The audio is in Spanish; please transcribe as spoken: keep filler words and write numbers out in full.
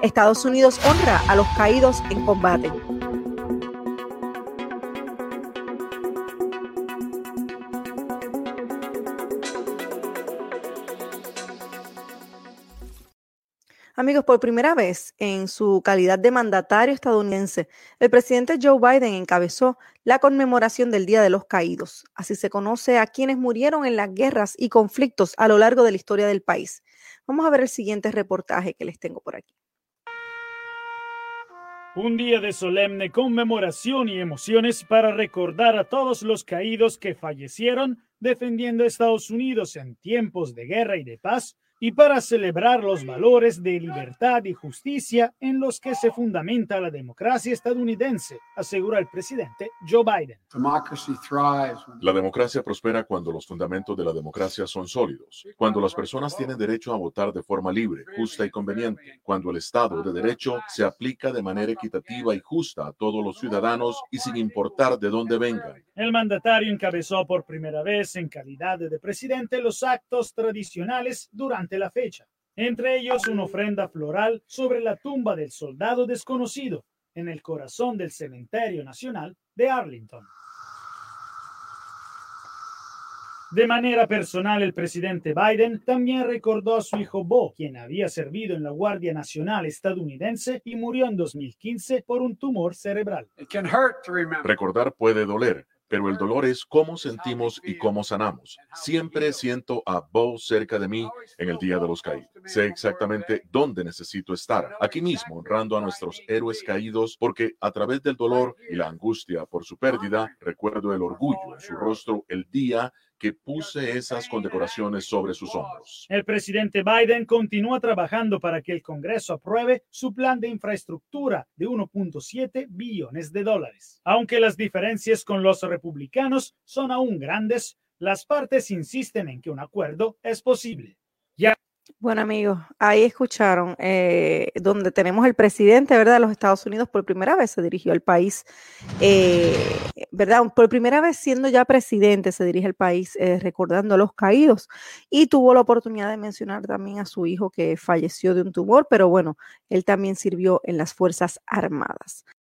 Estados Unidos honra a los caídos en combate. Amigos, por primera vez en su calidad de mandatario estadounidense, el presidente Joe Biden encabezó la conmemoración del Día de los Caídos. Así se conoce a quienes murieron en las guerras y conflictos a lo largo de la historia del país. Vamos a ver el siguiente reportaje que les tengo por aquí. Un día de solemne conmemoración y emociones para recordar a todos los caídos que fallecieron defendiendo a Estados Unidos en tiempos de guerra y de paz, y para celebrar los valores de libertad y justicia en los que se fundamenta la democracia estadounidense, asegura el presidente Joe Biden. La democracia prospera cuando los fundamentos de la democracia son sólidos, cuando las personas tienen derecho a votar de forma libre, justa y conveniente, cuando el Estado de Derecho se aplica de manera equitativa y justa a todos los ciudadanos y sin importar de dónde vengan. El mandatario encabezó por primera vez en calidad de presidente los actos tradicionales durante la fecha, entre ellos una ofrenda floral sobre la tumba del soldado desconocido en el corazón del Cementerio Nacional de Arlington. De manera personal, el presidente Biden también recordó a su hijo Bo, quien había servido en la Guardia Nacional estadounidense y murió en dos mil quince por un tumor cerebral. Recordar puede doler, pero el dolor es cómo sentimos y cómo sanamos. Siempre siento a Bo cerca de mí en el Día de los Caídos. Sé exactamente dónde necesito estar, aquí mismo, honrando a nuestros héroes caídos, porque a través del dolor y la angustia por su pérdida, recuerdo el orgullo en su rostro el día que puse esas condecoraciones sobre sus hombros. El presidente Biden continúa trabajando para que el Congreso apruebe su plan de infraestructura de uno punto siete billones de dólares. Aunque las diferencias con los republicanos son aún grandes, las partes insisten en que un acuerdo es posible. Ya Bueno, amigos, ahí escucharon eh, donde tenemos el presidente, ¿verdad?, de los Estados Unidos. Por primera vez se dirigió al país, eh, ¿verdad? Por primera vez siendo ya presidente se dirige al país eh, recordando a los caídos, y tuvo la oportunidad de mencionar también a su hijo que falleció de un tumor, pero bueno, él también sirvió en las Fuerzas Armadas.